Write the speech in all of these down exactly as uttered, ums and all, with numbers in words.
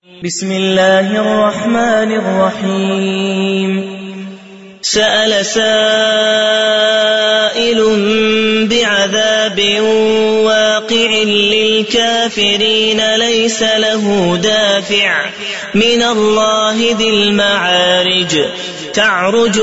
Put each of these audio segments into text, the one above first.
بسم الله الرحمن الرحيم. سأل سائل بعذاب واقع للكافرين ليس له دافع من الله ذي المعارج تعرج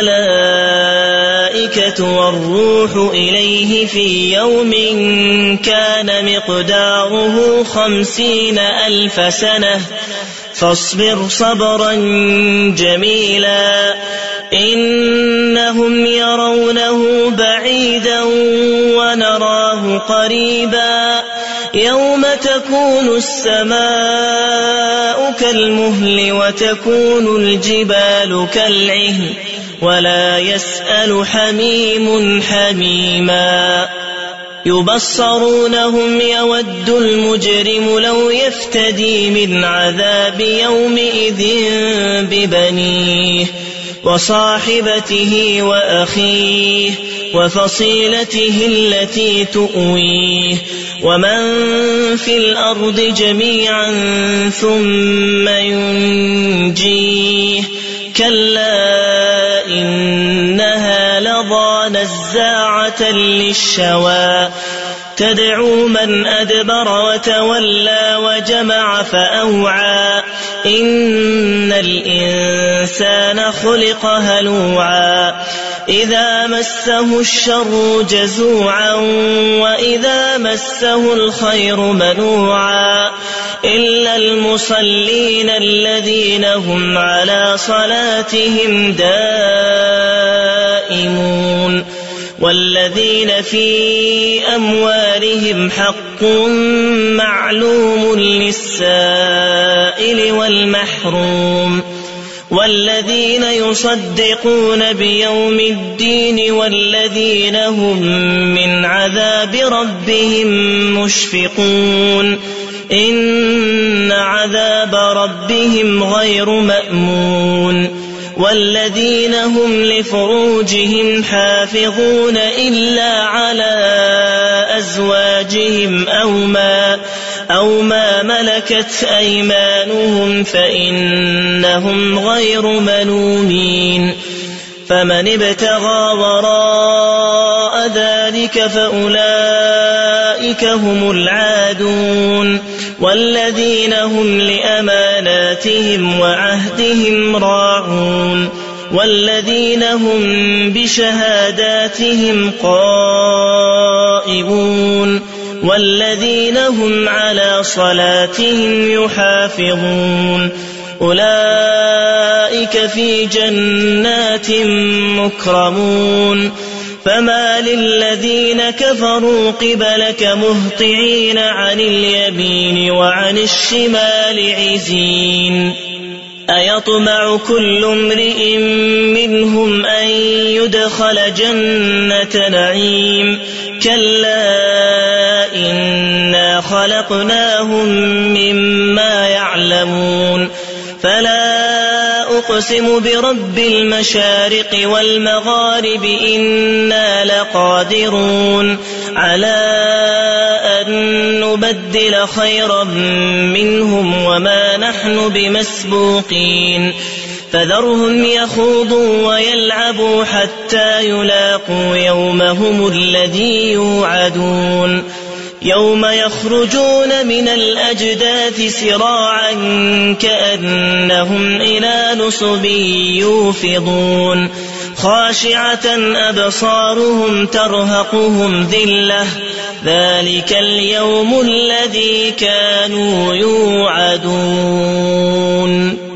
الملائكة والروح إليه في يوم كان مقداره خمسين ألف سنة فاصبر صبرا جميلا إنهم يرونه بعيدا ونراه قريبا يوم تكون السماء كالمهل وتكون الجبال كالعهن ولا يسأل حميم حميما يبصرونهم يود المجرم لو يفتدي من عذاب يومئذ ببنيه وصاحبته وأخيه وفصيلته التي تؤويه ومن في الأرض جميعا ثم ينجيه كلا إنها لظى نزاعة للشوى تدعو من أدبر وتولى وجمع فأوعى إن الإنسان خلق هلوعا إذا مسه الشر جزوعا وإذا مسه الخير منوعا إلا المصلين الذين هم على صلاتهم دائمون والذين في أموالهم حق معلوم للسائل والمحروم والذين يصدقون بيوم الدين والذين هم من عذاب ربهم مشفقون إن عذاب ربهم غير مأمون والذين هم لفروجهم حافظون إلا على أزواجهم أو ما أو ما ملكت أيمانهم فإنهم غير ملومين فمن ابتغى وراء ذلك فأولئك هم العادون والذين هم لأماناتهم وعهدهم راعون والذين هم بشهاداتهم قائمون والذين هم على صلاتهم يحافظون أولئك في جنات مكرمون فما للذين كفروا قبلك مهطعين عن اليمين وعن الشمال عزين أيطمع كل امرئ منهم أن يدخل جنة نعيم كلا إنا خلقناهم مما يعلمون فلا أقسم برب المشارق والمغارب إنا لقادرون على أن نبدل خيرا منهم وما نحن بمسبوقين فذرهم يخوضوا ويلعبوا حتى يلاقوا يومهم الذي يوعدون يوم يخرجون من الأجداث سراعا كأنهم إلى نصب يوفضون خاشعة أبصارهم ترهقهم ذلة ذلك اليوم الذي كانوا يوعدون.